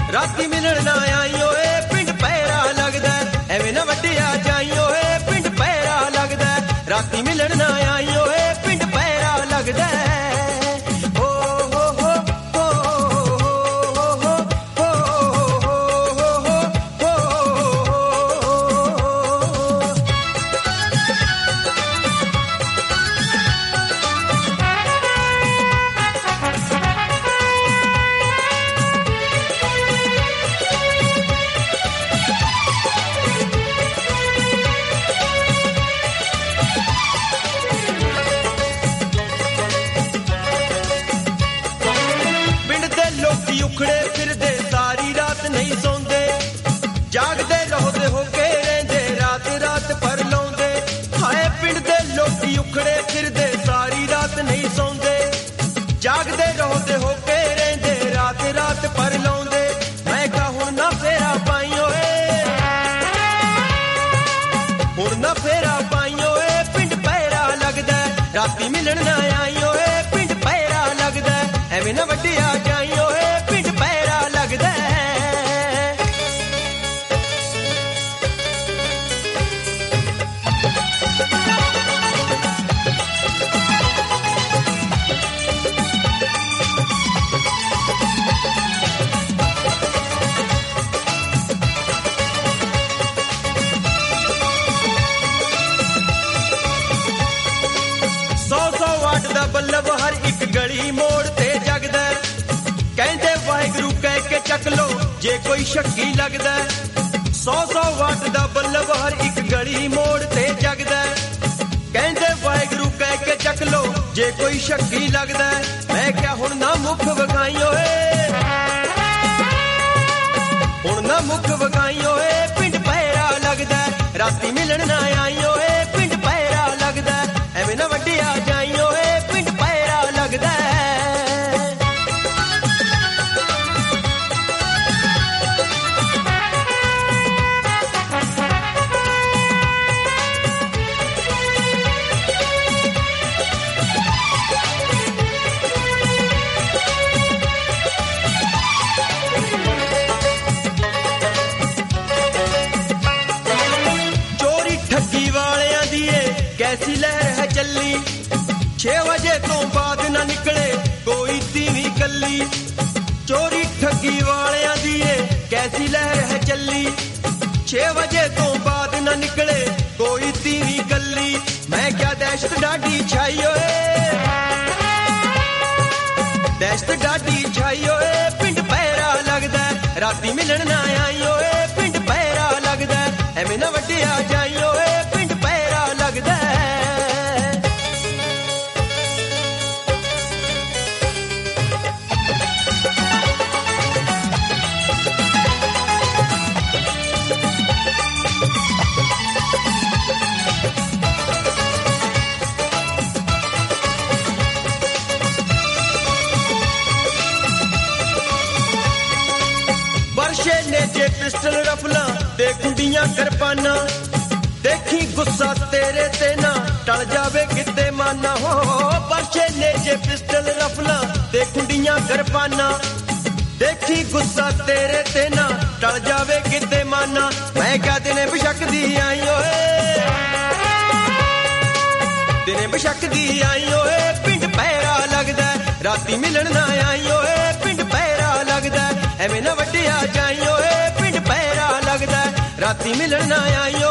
ਰਾਤੀ ਮਿਲਣ ਨਾ ਆਈ ਓਏ ਪਿੰਡ ਪੈਰਾ ਲੱਗਦਾ ਐਵੇਂ ਨਾ ਵੱਡਿਆ ਜਾਈ ਓਏ ਪਿੰਡ ਪੈਰਾ ਲੱਗਦਾ ਰਾਤੀ ਮਿਲਣ ਨਾ ਆਈ ਓਏ ਪਿੰਡ ਪੈਰਾ ਲੱਗਦਾ ਉਖੜੇ ਫਿਰਦੇ ਸਾਰੀ ਰਾਤ ਨਹੀਂ ਸੌਂਦੇ ਜਾਗਦੇ ਰਹੋਦੇ ਹੋ ਕੇ ਰਹਿੰਦੇ ਰਾਤ ਰਾਤ ਪਰ ਲਾਉਂਦੇ ਹਾਏ ਪਿੰਡ ਦੇ ਲੋਕੀ ਉਖੜੇ ਫਿਰਦੇ ਸਾਰੀ ਰਾਤ ਨਹੀਂ ਸੌਂਦੇ ਜਾਗਦੇ ਰਹੋਦੇ ਹੋ ਕੇ ਰਹਿੰਦੇ ਰਾਤ ਰਾਤ ਪਰ ਲਾਉਂਦੇ ਮੈਂ ਕਹਾਂ ਹੁਣ ਨਾ ਫੇਰਾ ਪਾਈ ਓਏ ਹੁਣ ਨਾ ਫੇਰਾ ਪਾਈ ਓਏ ਪਿੰਡ ਪੈਰਾ ਲੱਗਦਾ ਰਾਤੀ ਮਿਲਣ ਨਾ ਆਈ ਓਏ ਪਿੰਡ ਪੈਰਾ ਲੱਗਦਾ ਐਵੇਂ ਨਾ ਵੱਡਿਆ ਜਾਈ ਓਏ ਬੱਲਬ ਹਰ ਇੱਕ ਗਲੀ ਮੋੜ ਤੇ ਜਗਦਾ ਕਹਿੰਦੇ ਵਾਹਿਗੁਰੂ ਕਹਿ ਕੇ ਚੱਕ ਲੋ ਜੇ ਕੋਈ ਸ਼ੱਕੀ ਲੱਗਦਾ 100 ਵਾਟ ਦਾ ਬੱਲਬ ਹਰ ਇੱਕ ਗਲੀ ਮੋੜ ਤੇ ਜਗਦਾ ਕਹਿੰਦੇ ਵਾਹਿਗੁਰੂ ਕਹਿ ਕੇ ਚੱਕ ਲੋ ਜੇ ਕੋਈ ਸ਼ੱਕੀ ਲੱਗਦਾ ਮੈਂ ਕਿਹਾ ਹੁਣ ਨਾ ਮੁੱਖ ਵਿਖਾਈ ਓਏ ਹੁਣ ਨਾ ਮੁੱਖ ਵਿਖਾਈ ਓਏ ਪਿੰਡ ਪੈਰਾ ਲੱਗਦਾ ਰਾਤੀ ਮਿਲਣ ਨਾ ਆਈ ਓਏ ਪਿੰਡ ਪੈਰਾ ਲੱਗਦਾ ਐਵੇਂ ਨਾ ਵੱਡਿਆ ਜਾਈ ਓਏ ਲੱਗਦਾ ਚੋਰੀ ਠੱਗੀ ਵਾਲਿਆਂ ਦੀ ਏ ਕੈਸੀ ਲਹਿਰ ਹੈ ਚੱਲੀ 6 ਵਜੇ ਤੋਂ ਬਾਅਦ ਨਾ ਨਿਕਲੇ ਕੋਈ ਤੀਵੀਂ ਕੱਲੀ ਚੋਰੀ ਠੱਗੀ ਵਾਲਿਆਂ ਦੀ ਏ ਕੈਸੀ ਲਹਿਰ ਹੈ ਚੱਲੀ 6 ਵਜੇ ਤੋਂ ਬਾਅਦ ਨਾ ਨਿਕਲੇ ਕੋਈ ਤੀਵੀਂ ਕੱਲੀ ਮੈਂ ਕਿਹਾ ਦਹਿਸ਼ਤ ਡਾਢੀ ਛਾਈ ਓਏ ਦਹਿਸ਼ਤ ਡਾਢੀ ਛਾਈ ਓਏ ਪਿੰਡ ਪੈਰਾ ਲੱਗਦਾ ਰਾਤੀ ਮਿਲਣ ਨਾ ਆਈ ਓਏ ਪਿੰਡ ਪੈਰਾ ਲੱਗਦਾ ਐਵੇਂ ਨਾ ਵੱਡਿਆ ਜਾਈ ਓਏ ਪਿੰਡ ਪੈਰਾ ਲੱਗਦਾ ਜੇ ਪਿਸਟਲ ਰਫਲਾਂ ਤੇ ਕੁੰਡੀਆਂ ਕਿਰਪਾਨਾਂ ਦੇਖੀ ਗੁੱਸਾ ਤੇਰੇ ਤੇ ਨਾ ਟਲ ਜਾਵੇ ਕਿਤੇ ਮਾਨਾ ਹੋ ਪਰਛੇ ਨੇ ਜੇ ਪਿਸਟਲ ਰਫਲਾਂ ਤੇ ਕੁੰਡੀਆਂ ਕਿਰਪਾਨਾਂ ਦੇਖੀ ਗੁੱਸਾ ਤੇਰੇ ਤੇ ਨਾ ਟਲ ਜਾਵੇ ਕਿਤੇ ਮਾਨਾ ਮੈਂ ਕਿਹਾ ਦਿਨੇ ਬਸ਼ੱਕ ਦੀ ਆਈ ਓਏ ਦਿਨੇ ਬਸ਼ੱਕ ਦੀ ਆਈ ਓਏ ਪਿੰਡ ਪੈਰਾ ਲੱਗਦਾ ਰਾਤੀ ਮਿਲਣ ਨਾ ਆਈ ਓਏ ਪਿੰਡ ਪੈਰਾ ਲੱਗਦਾ ਐਵੇਂ ਨਾ ਵੱਡਿਆ ਜਾਈ ਓਏ ਪਿੰਡ ਪੈਰਾ ਲੱਗਦਾ ਰਾਤੀ ਮਿਲਣ ਨਾ ਆਈ